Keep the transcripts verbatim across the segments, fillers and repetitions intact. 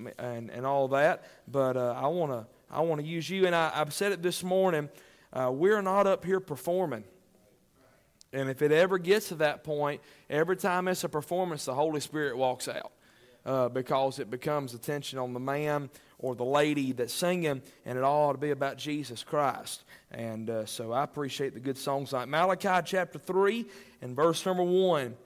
and, and all that. But uh, I want to I want to use you. And I, I've said it this morning, uh, we're not up here performing. And if it ever gets to that point, every time it's a performance, the Holy Spirit walks out. Uh, because it becomes attention on the man or the lady that's singing, and it all ought to be about Jesus Christ. And uh, so I appreciate the good songs like Malachi chapter three and verse number one.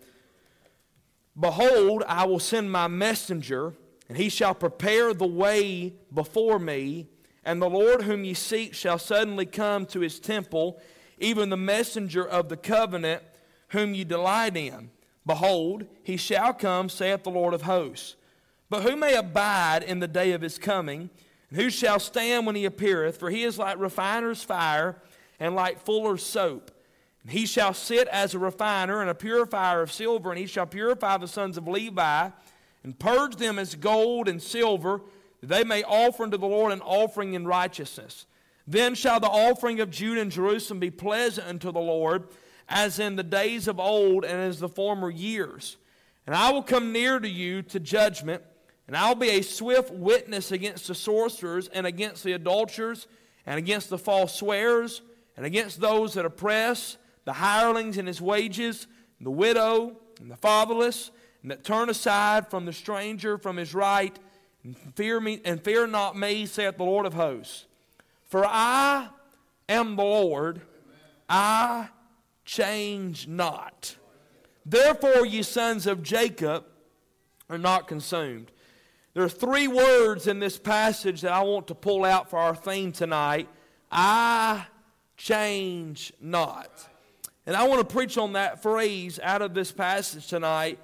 Behold, I will send my messenger, and he shall prepare the way before me, and the Lord whom ye seek shall suddenly come to his temple, even the messenger of the covenant whom ye delight in. Behold, he shall come, saith the Lord of hosts. But who may abide in the day of his coming? And who shall stand when he appeareth? For he is like refiner's fire, and like fuller's soap. And he shall sit as a refiner and a purifier of silver, and he shall purify the sons of Levi, and purge them as gold and silver, that they may offer unto the Lord an offering in righteousness. Then shall the offering of Judah and Jerusalem be pleasant unto the Lord, as in the days of old and as the former years. And I will come near to you to judgment, and I will be a swift witness against the sorcerers, and against the adulterers, and against the false swearers, and against those that oppress, the hirelings and his wages, and the widow, and the fatherless, and that turn aside from the stranger from his right, and fear me, and fear not me, saith the Lord of hosts. For I am the Lord, I change not. Therefore, ye sons of Jacob are not consumed. There are three words in this passage that I want to pull out for our theme tonight. I change not. And I want to preach on that phrase out of this passage tonight.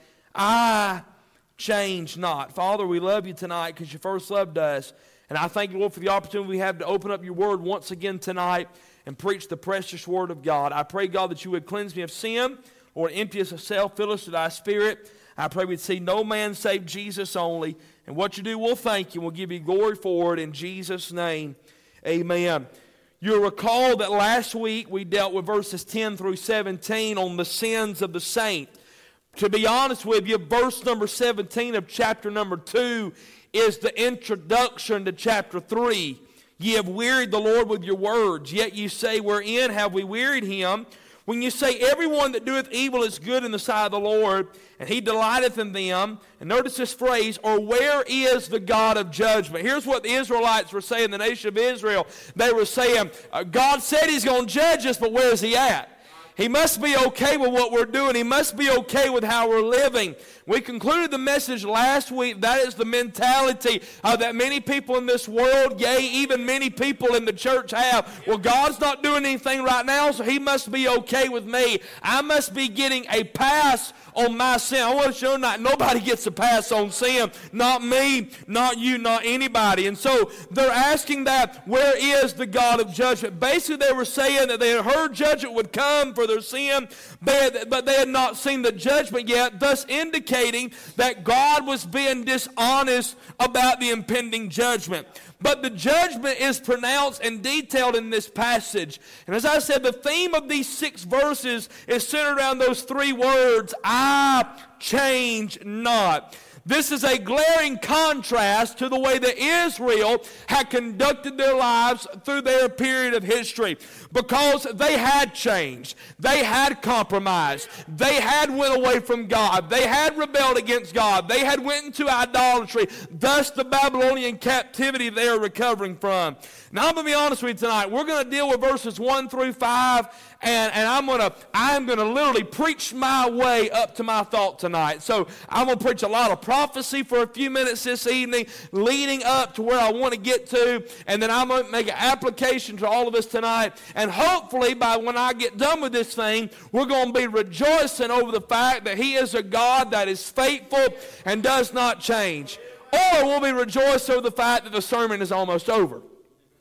I change not. Father, we love you tonight because you first loved us. And I thank you, Lord, for the opportunity we have to open up your word once again tonight and preach the precious word of God. I pray, God, that you would cleanse me of sin, Lord, empty us of self, fill us with thy spirit. I pray we'd see no man save Jesus only. And what you do, we'll thank you. We'll give you glory for it in Jesus' name. Amen. You'll recall that last week we dealt with verses ten through seventeen on the sins of the saint. To be honest with you, verse number seventeen of chapter number two is the introduction to chapter three. Ye have wearied the Lord with your words, yet you say, wherein have we wearied him? When you say, everyone that doeth evil is good in the sight of the Lord, and he delighteth in them. And notice this phrase, or where is the God of judgment? Here's what the Israelites were saying, the nation of Israel. They were saying, God said he's going to judge us, but where is he at? He must be okay with what we're doing. He must be okay with how we're living. We concluded the message last week. That is the mentality uh, that many people in this world, yea, even many people in the church have. Well, God's not doing anything right now, so he must be okay with me. I must be getting a pass on my sin. I want to show that nobody gets a pass on sin. Not me, not you, not anybody. And so they're asking that, where is the God of judgment? Basically, they were saying that they had heard judgment would come for their sin, but they had not seen the judgment yet, thus indicating that God was being dishonest about the impending judgment. But the judgment is pronounced and detailed in this passage. And as I said, the theme of these six verses is centered around those three words, I change not. This is a glaring contrast to the way that Israel had conducted their lives through their period of history, because they had changed. They had compromised. They had went away from God. They had rebelled against God. They had went into idolatry. Thus the Babylonian captivity they are recovering from. Now I'm going to be honest with you tonight. We're going to deal with verses one through five, and, and I'm going to I'm going to literally preach my way up to my thought tonight. So I'm going to preach a lot of prophecy for a few minutes this evening, leading up to where I want to get to, and then I'm going to make an application to all of us tonight. And hopefully by when I get done with this thing, we're going to be rejoicing over the fact that he is a God that is faithful and does not change. Or we'll be rejoicing over the fact that the sermon is almost over.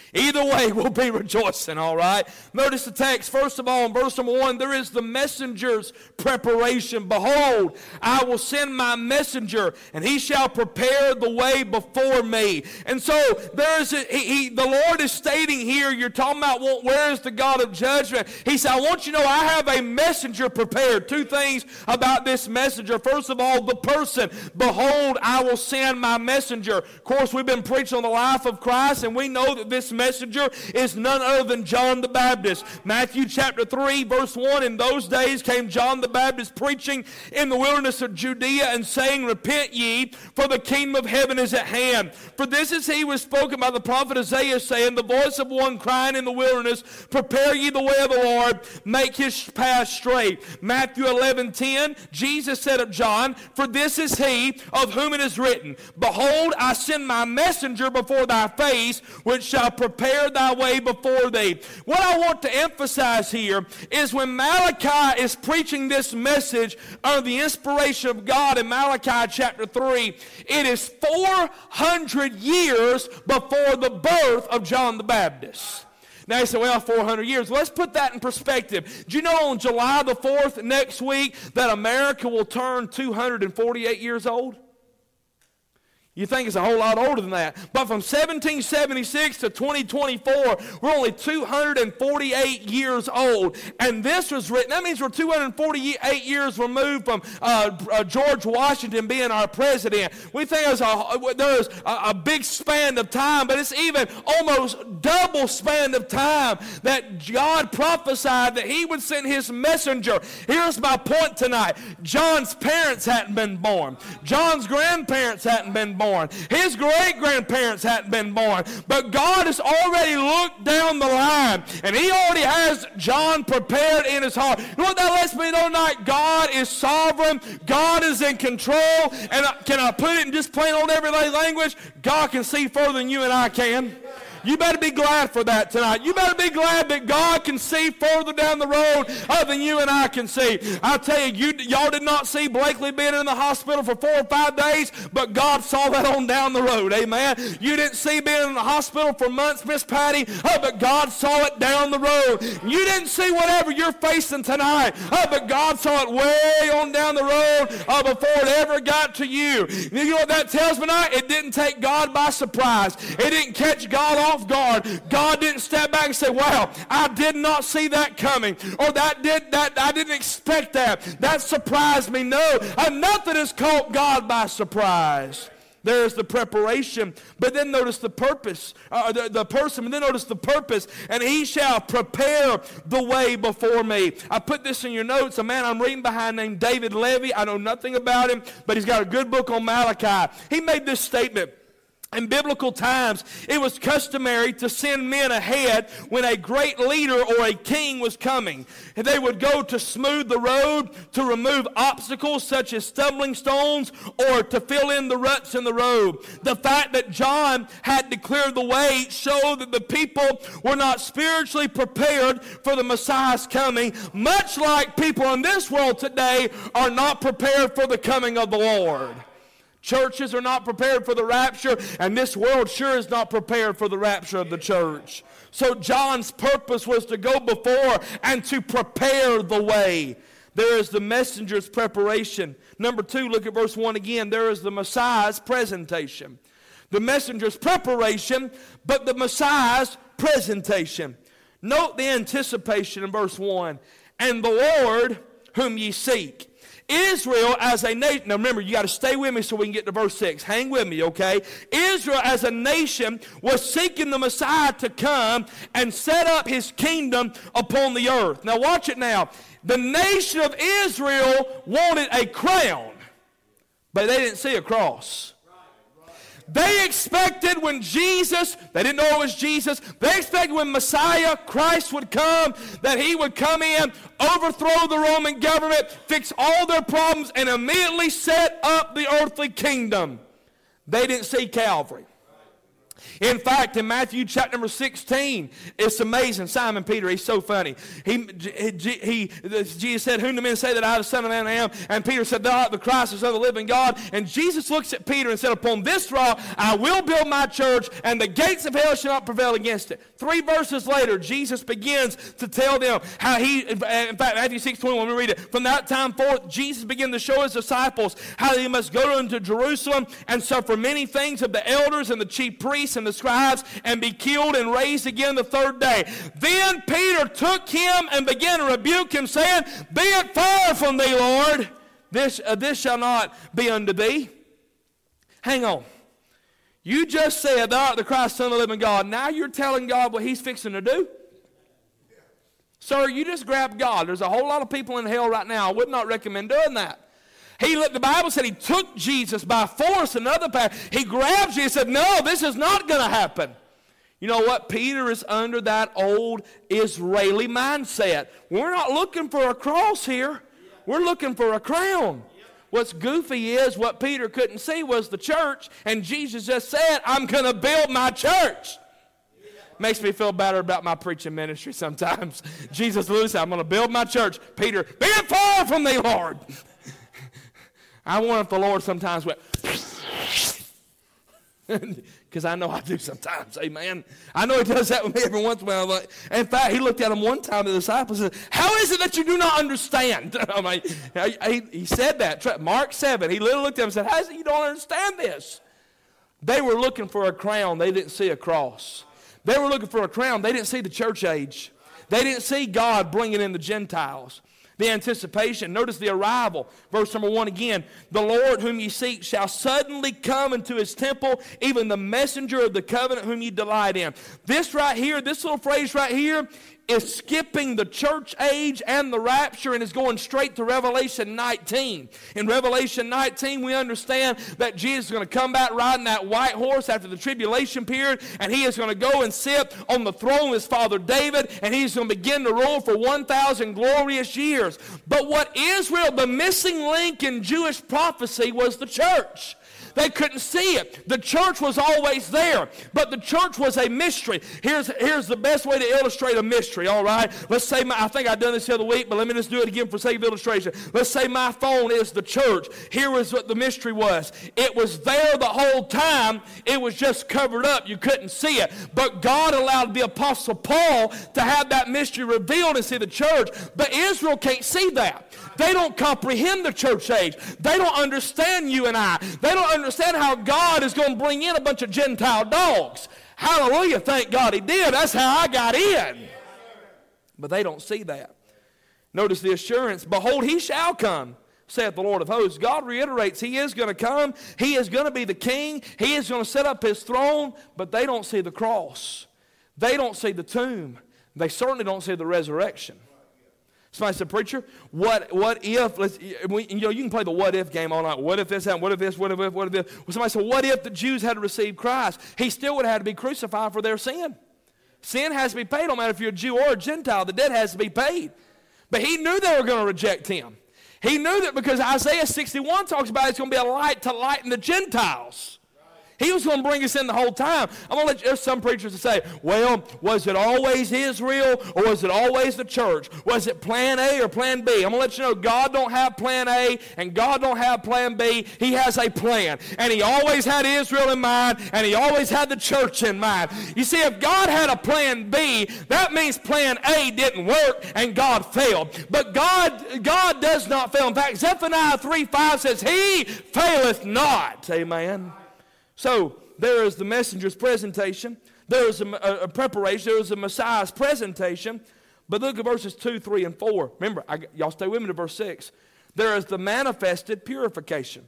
Either way, we'll be rejoicing, all right? Notice the text. First of all, in verse number one, there is the messenger's preparation. Behold, I will send my messenger, and he shall prepare the way before me. And so, there is a, he, he, the Lord is stating here, you're talking about, well, where is the God of judgment? He said, I want you to know I have a messenger prepared. Two things about this messenger. First of all, the person. Behold, I will send my messenger. Of course, we've been preaching on the life of Christ, and we know that this messenger is none other than John the Baptist. Matthew chapter three, verse one, in those days came John the Baptist preaching in the wilderness of Judea and saying, repent ye, for the kingdom of heaven is at hand. For this is he was spoken by the prophet Isaiah, saying, the voice of one crying in the wilderness, prepare ye the way of the Lord, make his path straight. Matthew eleven ten, Jesus said of John, for this is he of whom it is written, behold, I send my messenger before thy face, which shall prepare thy way before thee. What I want to emphasize here is when Malachi is preaching this message under the inspiration of God in Malachi chapter three, it is four hundred years before the birth of John the Baptist. Now you say, well, four hundred years. Let's put that in perspective. Do you know on July the fourth next week that America will turn two hundred forty-eight years old? You think it's a whole lot older than that. But from seventeen seventy-six to twenty twenty-four, we're only two hundred forty-eight years old. And this was written, that means we're two hundred forty-eight years removed from uh, uh, George Washington being our president. We think there's, a, there's a, a big span of time, but it's even almost double span of time that God prophesied that he would send his messenger. Here's my point tonight. John's parents hadn't been born. John's grandparents hadn't been born. Born. His great-grandparents hadn't been born. But God has already looked down the line, and he already has John prepared in his heart. You know what that lets me know tonight? God is sovereign. God is in control. And can I put it in just plain old everyday language? God can see further than you and I can. You better be glad for that tonight. You better be glad that God can see further down the road other than you and I can see. I'll tell you, you y'all did not see Blakely being in the hospital for four or five days, but God saw that on down the road. Amen. You didn't see being in the hospital for months, Miss Patty, oh, but God saw it down the road. You didn't see whatever you're facing tonight, oh, but God saw it way on down the road oh, before it ever got to you. You know what that tells me tonight? It didn't take God by surprise. It didn't catch God off off guard. God didn't step back and say, wow, I did not see that coming, or that did that I didn't expect that. That surprised me. No, and nothing has caught God by surprise. There's the preparation, but then notice the purpose, uh, the, the person, and then notice the purpose, and he shall prepare the way before me. I put this in your notes. A man I'm reading behind named David Levy. I know nothing about him, but he's got a good book on Malachi. He made this statement. In biblical times, it was customary to send men ahead when a great leader or a king was coming. They would go to smooth the road, to remove obstacles such as stumbling stones, or to fill in the ruts in the road. The fact that John had to clear the way showed that the people were not spiritually prepared for the Messiah's coming, much like people in this world today are not prepared for the coming of the Lord. Churches are not prepared for the rapture, and this world sure is not prepared for the rapture of the church. So John's purpose was to go before and to prepare the way. There is the messenger's preparation. Number two, look at verse one again. There is the Messiah's presentation. The messenger's preparation, but the Messiah's presentation. Note the anticipation in verse one. And the Lord whom ye seek. Israel as a nation, now remember, you got to stay with me so we can get to verse six. Hang with me, okay? Israel as a nation was seeking the Messiah to come and set up his kingdom upon the earth. Now watch it now. The nation of Israel wanted a crown, but they didn't see a cross. They expected when Jesus, they didn't know it was Jesus, they expected when Messiah, Christ would come, that he would come in, overthrow the Roman government, fix all their problems, and immediately set up the earthly kingdom. They didn't see Calvary. In fact, in Matthew chapter number sixteen, it's amazing. Simon Peter, he's so funny. He, he, he, Jesus said, whom do men say that I, the Son of Man, am? And Peter said, thou art the Christ, the Son of the living God. And Jesus looks at Peter and said, upon this rock I will build my church, and the gates of hell shall not prevail against it. Three verses later, Jesus begins to tell them how he, in fact, Matthew six twenty-one, when we read it, from that time forth, Jesus began to show his disciples how they must go into Jerusalem and suffer many things of the elders and the chief priests and the scribes, and be killed and raised again the third day. Then Peter took him and began to rebuke him, saying, be it far from thee, Lord. This, uh, this shall not be unto thee. Hang on. You just said, thou art the Christ, Son of the living God. Now you're telling God what he's fixing to do? Sir, you just grabbed God. There's a whole lot of people in hell right now. I would not recommend doing that. He, the Bible said he took Jesus by force another path. He grabbed you and said, no, this is not going to happen. You know what? Peter is under that old Israeli mindset. We're not looking for a cross here. We're looking for a crown. What's goofy is what Peter couldn't see was the church, and Jesus just said, I'm going to build my church. Makes me feel better about my preaching ministry sometimes. Jesus literally said, I'm going to build my church. Peter, be it far from thee, Lord. I wonder if the Lord sometimes went, because I know I do sometimes, amen. I know he does that with me every once in a while. Like, in fact, he looked at him one time, the disciples, and said, how is it that you do not understand? I mean, he, he said that. Mark seven, he literally looked at him and said, how is it you don't understand this? They were looking for a crown. They didn't see a cross. They were looking for a crown. They didn't see the church age. They didn't see God bringing in the Gentiles. The anticipation. Notice the arrival. Verse number one again. The Lord whom ye seek shall suddenly come into his temple, even the messenger of the covenant whom ye delight in. This right here, this little phrase right here, is skipping the church age and the rapture and is going straight to Revelation nineteen. In Revelation nineteen, we understand that Jesus is going to come back riding that white horse after the tribulation period, and he is going to go and sit on the throne of his father David, and he's going to begin to rule for one thousand glorious years. But what Israel, the missing link in Jewish prophecy, was the church. They couldn't see it. The church was always there, but the church was a mystery. Here's, here's the best way to illustrate a mystery, all right? Let's say, my, I think I've done this the other week, but let me just do it again for sake of illustration. Let's say my phone is the church. Here is what the mystery was. It was there the whole time. It was just covered up. You couldn't see it. But God allowed the Apostle Paul to have that mystery revealed and see the church. But Israel can't see that. They don't comprehend the church age. They don't understand you and I. They don't understand how God is going to bring in a bunch of Gentile dogs. Hallelujah, thank God he did. That's how I got in. But they don't see that. Notice the assurance. Behold, he shall come, saith the Lord of hosts. God reiterates he is going to come. He is going to be the king. He is going to set up his throne. But they don't see the cross. They don't see the tomb. They certainly don't see the resurrection. Somebody said, preacher, what what if, let's, we, you know, you can play the what if game all night. What if this happened? What if this? What if, what if this? Well, somebody said, what if the Jews had to receive Christ? He still would have had to be crucified for their sin. Sin has to be paid, no matter if you're a Jew or a Gentile. The debt has to be paid. But he knew they were going to reject him. He knew that because Isaiah sixty-one talks about it's going to be a light to lighten the Gentiles. He was going to bring us in the whole time. I'm going to let you, there's some preachers that say, well, was it always Israel or was it always the church? Was it plan A or plan B? I'm going to let you know God don't have plan A and God don't have plan B. He has a plan. And he always had Israel in mind and he always had the church in mind. You see, if God had a plan B, that means plan A didn't work and God failed. But God, God does not fail. In fact, Zephaniah three five says, he faileth not. Amen. So, there is the messenger's presentation. There is a, a, a preparation. There is a Messiah's presentation. But look at verses two, three, and four. Remember, I, y'all stay with me to verse six. There is the manifested purification.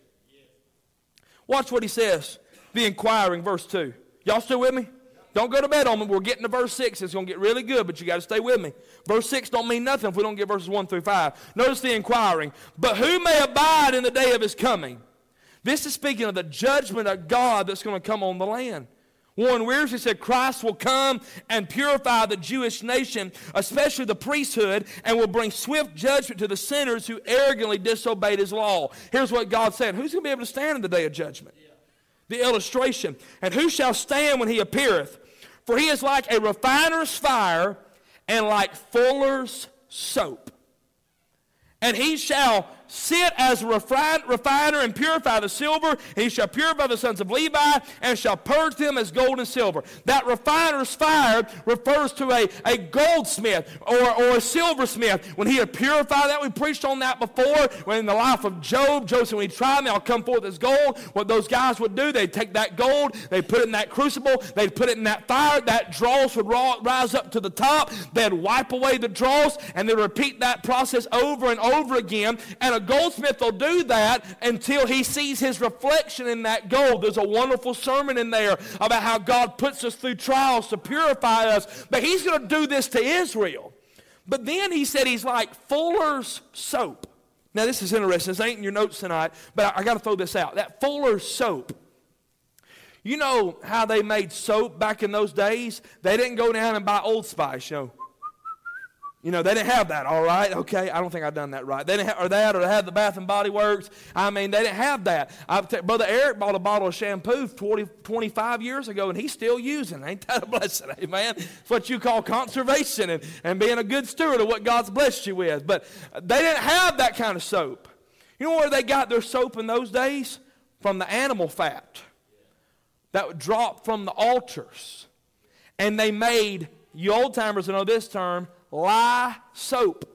Watch what he says. The inquiring, verse two. Y'all still with me? Don't go to bed on me. We're getting to verse six. It's going to get really good, but you got to stay with me. Verse six don't mean nothing if we don't get verses one through five. Notice the inquiring. But who may abide in the day of his coming? This is speaking of the judgment of God that's going to come on the land. Warren Wiersbe said Christ will come and purify the Jewish nation, especially the priesthood, and will bring swift judgment to the sinners who arrogantly disobeyed his law. Here's what God said. Who's going to be able to stand in the day of judgment? The illustration. And who shall stand when he appeareth? For he is like a refiner's fire and like fuller's soap. And he shall sit as a refine, refiner and purify the silver, and he shall purify the sons of Levi, and shall purge them as gold and silver. That refiner's fire refers to a, a goldsmith or, or a silversmith. When he had purified that, we preached on that before, when in the life of Job, Job said, when he tried me, I'll come forth as gold. What those guys would do, they'd take that gold, they'd put it in that crucible, they'd put it in that fire, that dross would rise up to the top, they'd wipe away the dross, and they'd repeat that process over and over again, and a goldsmith will do that until he sees his reflection in that gold. There's a wonderful sermon in there about how God puts us through trials to purify us, but he's going to do this to Israel. But then he said he's like fuller's soap. Now this is interesting. This ain't in your notes tonight, but I, I got to throw this out. That fuller's soap. You know how they made soap back in those days? They didn't go down and buy Old Spice, you know. You know, they didn't have that, all right? Okay, I don't think I've done that right. They didn't have or that, or they had the Bath and Body Works. I mean, they didn't have that. I t- Brother Eric bought a bottle of shampoo twenty, twenty-five years ago, and he's still using it. Ain't that a blessing, amen? It's what you call conservation and, and being a good steward of what God's blessed you with. But they didn't have that kind of soap. You know where they got their soap in those days? From the animal fat that would drop from the altars. And they made, you old-timers know this term, lye soap.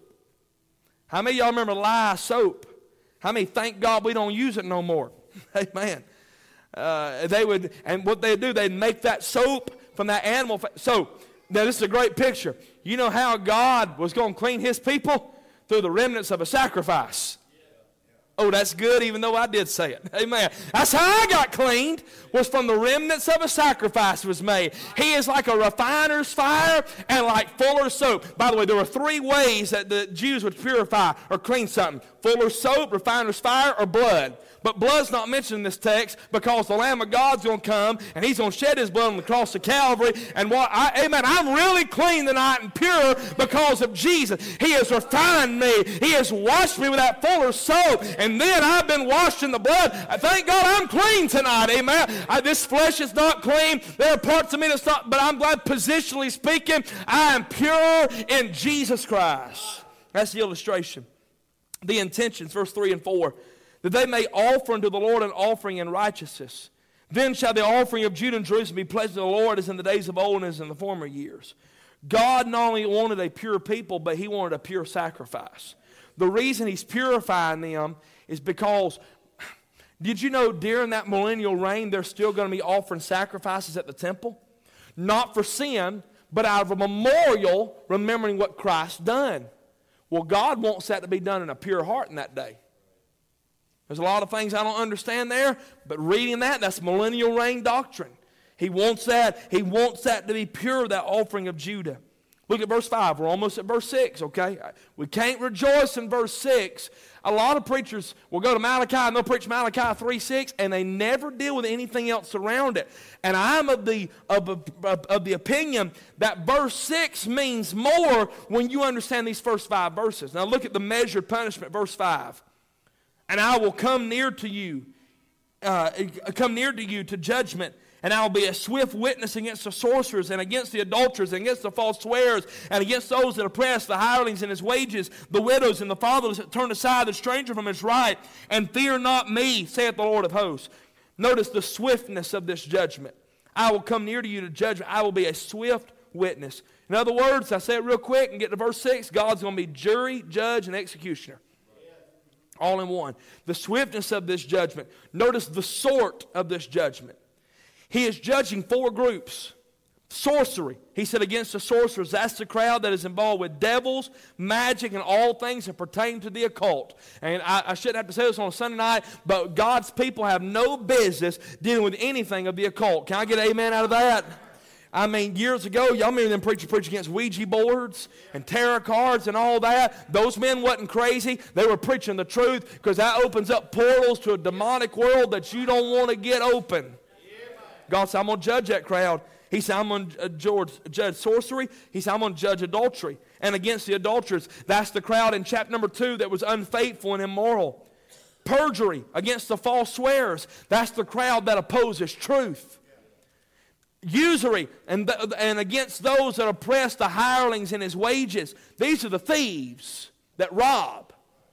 How many of y'all remember lye soap? How many thank God we don't use it no more? Amen. Uh, they would, and what they'd do, they'd make that soap from that animal fat. So, now this is a great picture. You know how God was going to clean his people? Through the remnants of a sacrifice. Oh, that's good, even though I did say it. Amen. That's how I got cleaned, was from the remnants of a sacrifice was made. He is like a refiner's fire and like fuller's soap. By the way, there were three ways that the Jews would purify or clean something. Fuller's soap, refiner's fire, or blood. But blood's not mentioned in this text because the Lamb of God's going to come and he's going to shed his blood on the cross of Calvary. And what I, amen, I'm really clean tonight and pure because of Jesus. He has refined me. He has washed me with that fuller's soap. And then I've been washed in the blood. I thank God I'm clean tonight. Amen. I, this flesh is not clean. There are parts of me that's not, but I'm glad positionally speaking, I am pure in Jesus Christ. That's the illustration. The intentions, verse three and four. That they may offer unto the Lord an offering in righteousness. Then shall the offering of Judah and Jerusalem be pleasant to the Lord as in the days of old and as in the former years. God not only wanted a pure people, but he wanted a pure sacrifice. The reason he's purifying them is because, did you know during that millennial reign, they're still going to be offering sacrifices at the temple? Not for sin, but out of a memorial remembering what Christ done. Well, God wants that to be done in a pure heart in that day. There's a lot of things I don't understand there, but reading that, that's millennial reign doctrine. He wants that. He wants that to be pure, that offering of Judah. Look at verse five. We're almost at verse six, okay? We can't rejoice in verse six. A lot of preachers will go to Malachi and they'll preach Malachi three six, and they never deal with anything else around it. And I'm of the, of, of, of the opinion that verse six means more when you understand these first five verses. Now look at the measured punishment, verse five. And I will come near to you, uh, come near to you to judgment, and I will be a swift witness against the sorcerers and against the adulterers and against the false swearers and against those that oppress the hirelings and his wages, the widows and the fatherless that turn aside the stranger from his right. And fear not me, saith the Lord of hosts. Notice the swiftness of this judgment. I will come near to you to judgment. I will be a swift witness. In other words, I say it real quick and get to verse six, God's going to be jury, judge, and executioner. All in one. The swiftness of this judgment. Notice the sort of this judgment. He is judging four groups. Sorcery. He said against the sorcerers, that's the crowd that is involved with devils, magic, and all things that pertain to the occult. And I, I shouldn't have to say this on a Sunday night, but God's people have no business dealing with anything of the occult. Can I get an amen out of that? I mean, years ago, y'all remember them preachers preach against Ouija boards and tarot cards and all that? Those men wasn't crazy. They were preaching the truth because that opens up portals to a demonic world that you don't want to get open. God said, I'm going to judge that crowd. He said, I'm going to judge sorcery. He said, I'm going to judge adultery. And against the adulterers, that's the crowd in chapter number two that was unfaithful and immoral. Perjury against the false swearers. That's the crowd that opposes truth. Usury and, th- and against those that oppress the hirelings in his wages. These are the thieves that rob.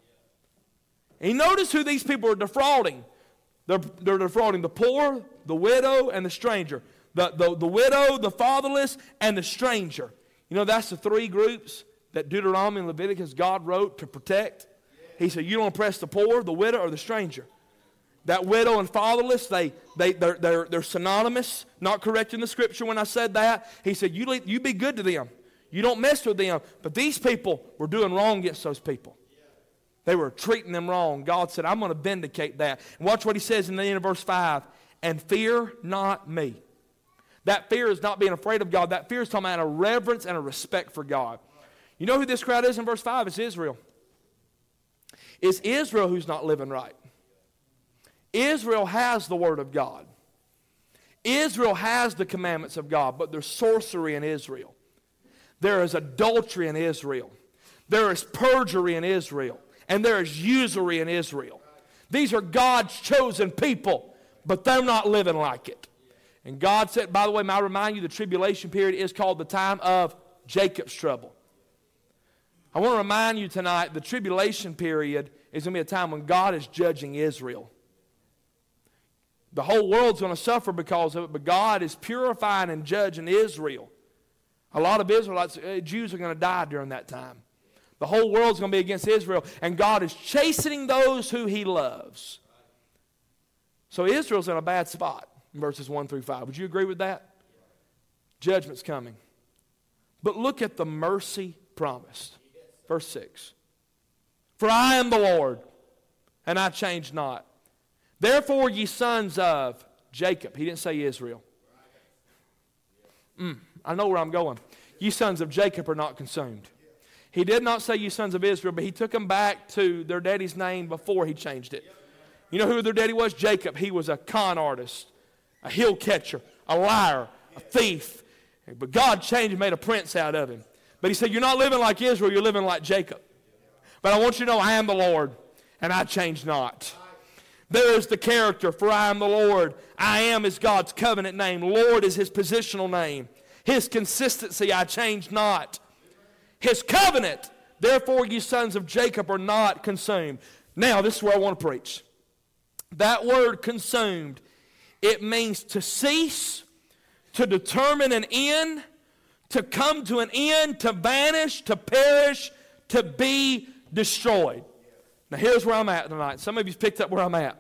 And you notice who these people are defrauding. They're, they're defrauding the poor, the widow, and the stranger. The, the, the widow, the fatherless, and the stranger. You know, that's the three groups that Deuteronomy and Leviticus God wrote to protect. He said, you don't oppress the poor, the widow, or the stranger. That widow and fatherless, they, they, they're, they're, they're synonymous. Not correcting the scripture when I said that. He said, you, you be good to them. You don't mess with them. But these people were doing wrong against those people. They were treating them wrong. God said, I'm going to vindicate that. And watch what he says in the end of verse five. And fear not me. That fear is not being afraid of God. That fear is talking about a reverence and a respect for God. You know who this crowd is in verse five? It's Israel. It's Israel who's not living right. Israel has the Word of God. Israel has the commandments of God, but there's sorcery in Israel. There is adultery in Israel. There is perjury in Israel. And there is usury in Israel. These are God's chosen people, but they're not living like it. And God said, by the way, may I remind you, the tribulation period is called the time of Jacob's trouble. I want to remind you tonight, the tribulation period is going to be a time when God is judging Israel. The whole world's going to suffer because of it, but God is purifying and judging Israel. A lot of Israelites, uh, Jews are going to die during that time. The whole world's going to be against Israel, and God is chastening those who he loves. So Israel's in a bad spot in verses one through five. Would you agree with that? Judgment's coming. But look at the mercy promised. Verse six. For I am the Lord, and I change not. Therefore, ye sons of Jacob. He didn't say Israel. Mm, I know where I'm going. Ye sons of Jacob are not consumed. He did not say you sons of Israel, but he took them back to their daddy's name before he changed it. You know who their daddy was? Jacob. He was a con artist, a hill catcher, a liar, a thief. But God changed and made a prince out of him. But he said, you're not living like Israel, you're living like Jacob. But I want you to know I am the Lord, and I change not. There is the character, for I am the Lord. I am is God's covenant name. Lord is his positional name. His consistency, I change not. His covenant, therefore you sons of Jacob are not consumed. Now, this is where I want to preach. That word consumed, it means to cease, to determine an end, to come to an end, to vanish, to perish, to be destroyed. Now, here's where I'm at tonight. Some of you picked up where I'm at.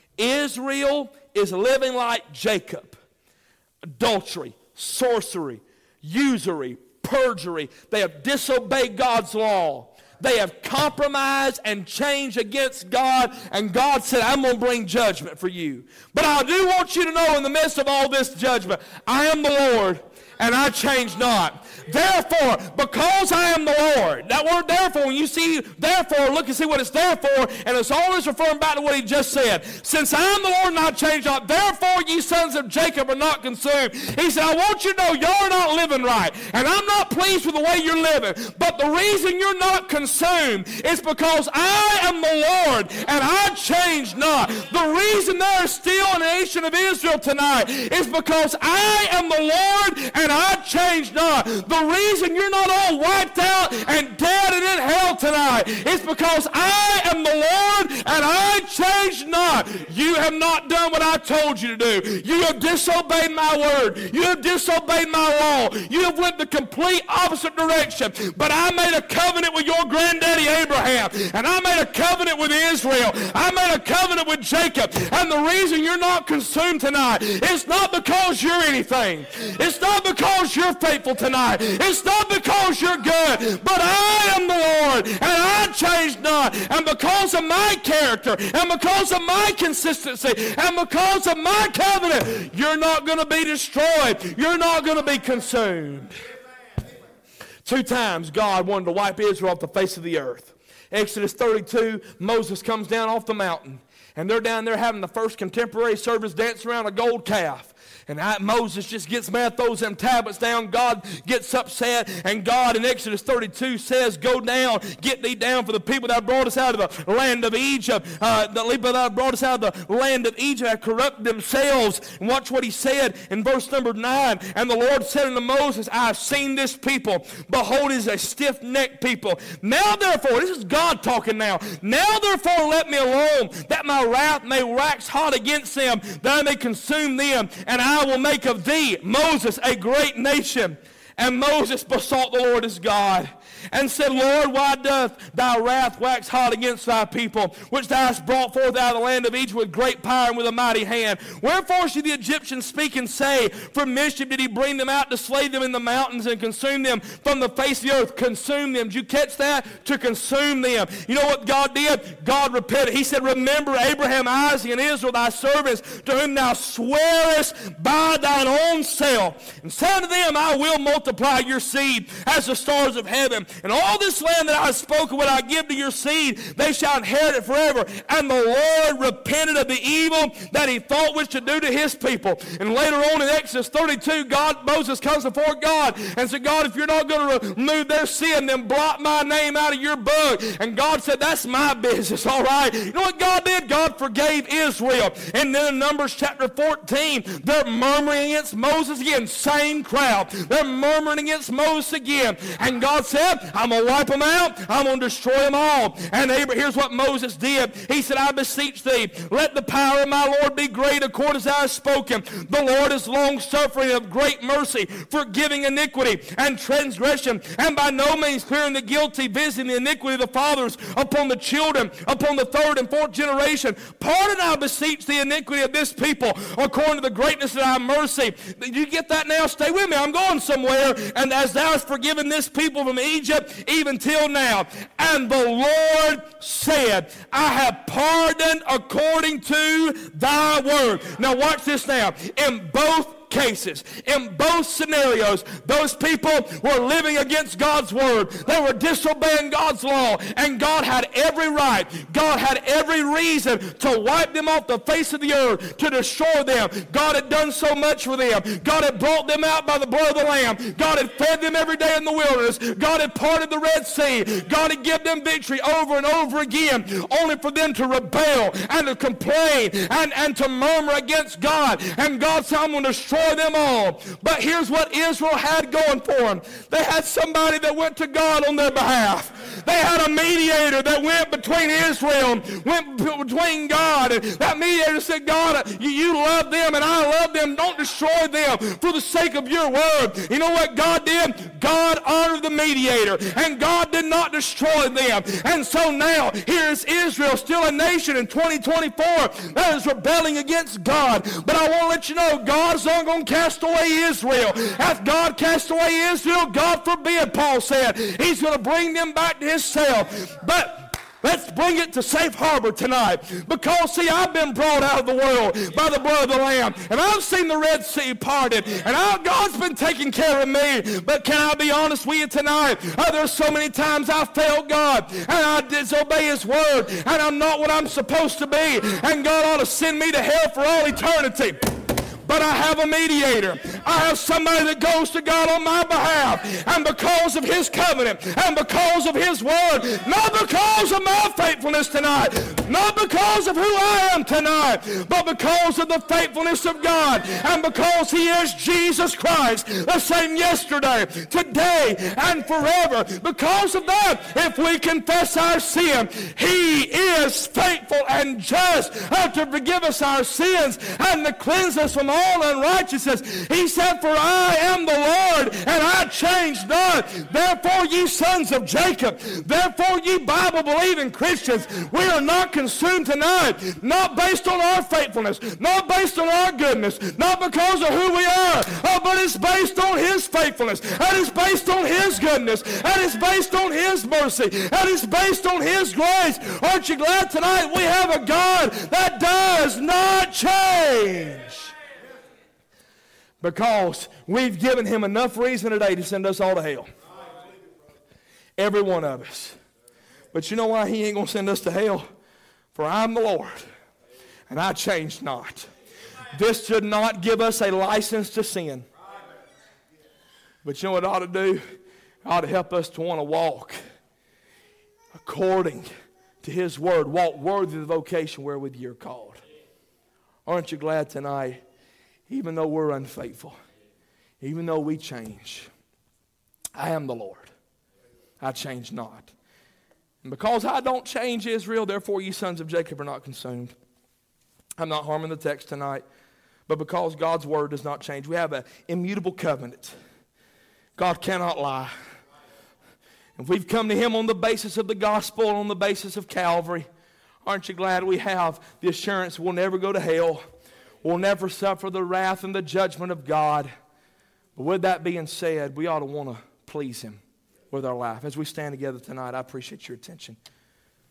Israel is living like Jacob. Adultery, sorcery, usury, perjury. They have disobeyed God's law. They have compromised and changed against God, and God said, I'm going to bring judgment for you. But I do want you to know in the midst of all this judgment, I am the Lord, and I change not. Therefore, because I am the Lord. That word therefore, when you see therefore, look and see what it's there for, and it's always referring back to what he just said. Since I am the Lord and I change not, therefore ye sons of Jacob are not consumed. He said, I want you to know you're not living right, and I'm not pleased with the way you're living. But the reason you're not consumed is because I am the Lord, and I change not. The reason there is still a nation of Israel tonight is because I am the Lord, and I change not. The reason you're not all wiped out and dead and in hell tonight is because I am the Lord and I change not. You have not done what I told you to do. You have disobeyed my word. You have disobeyed my law. You have went the complete opposite direction. But I made a covenant with your granddaddy Abraham, and I made a covenant with Israel. I made a covenant with Jacob. And the reason you're not consumed tonight is not because you're anything. It's not because you're faithful tonight. It's not because you're good, but I am the Lord, and I change not. And because of my character, and because of my consistency, and because of my covenant, you're not going to be destroyed. You're not going to be consumed. Two times God wanted to wipe Israel off the face of the earth. Exodus thirty-two, Moses comes down off the mountain, and they're down there having the first contemporary service, dance around a gold calf. And I, Moses just gets mad, throws them tablets down. God gets upset. And God in Exodus thirty-two says, go down, get thee down, for the people that brought us out of the land of Egypt, uh, the people that brought us out of the land of Egypt have corrupted themselves. And watch what he said in verse number nine. And the Lord said unto Moses, I have seen this people. Behold, it is a stiff-necked people. Now therefore, this is God talking now. Now therefore let me alone, that my wrath may wax hot against them, that I may consume them, and I will make of thee, Moses, a great nation. And Moses besought the Lord his God, and said, Lord, why doth thy wrath wax hot against thy people, which thou hast brought forth out of the land of Egypt with great power and with a mighty hand? Wherefore should the Egyptians speak and say, for mischief did he bring them out to slay them in the mountains and consume them from the face of the earth? Consume them. Did you catch that? To consume them. You know what God did? God repented. He said, remember Abraham, Isaac, and Israel, thy servants, to whom thou swearest by thine own self, and said unto them, I will multiply your seed as the stars of heaven, and all this land that I have spoken will I give to your seed, they shall inherit it forever. And the Lord repented of the evil that he thought which to do to his people. And later on in Exodus thirty-two, God, Moses comes before God and said, God, if you're not going to remove their sin, then blot my name out of your book. And God said, that's my business, all right? You know what God did? God forgave Israel. And then in Numbers chapter fourteen, they're murmuring against Moses again. Same crowd. They're murmuring against Moses again. And God said, I'm going to wipe them out. I'm going to destroy them all. And Abraham, here's what Moses did. He said, I beseech thee, let the power of my Lord be great according as thou hast spoken. The Lord is long-suffering of great mercy, forgiving iniquity and transgression, and by no means clearing the guilty, visiting the iniquity of the fathers upon the children, upon the third and fourth generation. Pardon, I beseech, the iniquity of this people according to the greatness of thy mercy. Did you get that now? Stay with me. I'm going somewhere. And as thou hast forgiven this people from Egypt, even till now. And the Lord said, I have pardoned according to thy word. Now watch this now. In both cases, in both scenarios, those people were living against God's word. They were disobeying God's law, and God had every right, God had every reason to wipe them off the face of the earth, to destroy them. God had done so much for them. God had brought them out by the blood of the Lamb. God had fed them every day in the wilderness. God had parted the Red Sea. God had given them victory over and over again, only for them to rebel and to complain and, and to murmur against God. And God said, I'm going to destroy them all. But here's what Israel had going for them. They had somebody that went to God on their behalf. They had a mediator that went between Israel, went between God. And that mediator said, God, you, you love them and I love them. Don't destroy them for the sake of your word. You know what God did? God honored the mediator, and God did not destroy them. And so now, here is Israel, still a nation in twenty twenty-four that is rebelling against God. But I want to let you know, God's not going to cast away Israel. Hath God cast away Israel? God forbid, Paul said. He's going to bring them back to himself. But let's bring it to safe harbor tonight. Because, see, I've been brought out of the world by the blood of the Lamb. And I've seen the Red Sea parted. And I, God's been taking care of me. But can I be honest with you tonight? Uh, there's so many times I failed God. And I disobey his word. And I'm not what I'm supposed to be. And God ought to send me to hell for all eternity. But I have a mediator. I have somebody that goes to God on my behalf. And because of his covenant, and because of his word, not because of my faithfulness tonight, not because of who I am tonight, but because of the faithfulness of God, and because he is Jesus Christ, the same yesterday, today, and forever. Because of that, if we confess our sin, he is faithful and just to forgive us our sins and to cleanse us from all unrighteousness. He said, for I am the Lord, and I change not. Therefore, ye sons of Jacob, therefore, ye Bible-believing Christians, we are not consumed tonight, not based on our faithfulness, not based on our goodness, not because of who we are, oh, but it's based on his faithfulness, and it's based on his goodness, and it's based on his mercy, and it's based on his grace. Aren't you glad tonight we have a God that does not change? Because we've given him enough reason today to send us all to hell. Every one of us. But you know why he ain't going to send us to hell? For I'm the Lord, and I change not. This should not give us a license to sin. But you know what it ought to do? It ought to help us to want to walk according to His Word. Walk worthy of the vocation wherewith you're called. Aren't you glad tonight, even though we're unfaithful, even though we change, I am the Lord. I change not. And because I don't change, Israel, therefore ye sons of Jacob are not consumed. I'm not harming the text tonight, but because God's Word does not change, we have an immutable covenant. God cannot lie. If we've come to Him on the basis of the gospel, on the basis of Calvary, aren't you glad we have the assurance we'll never go to hell, we'll never suffer the wrath and the judgment of God. But with that being said, we ought to want to please Him with our life. As we stand together tonight, I appreciate your attention.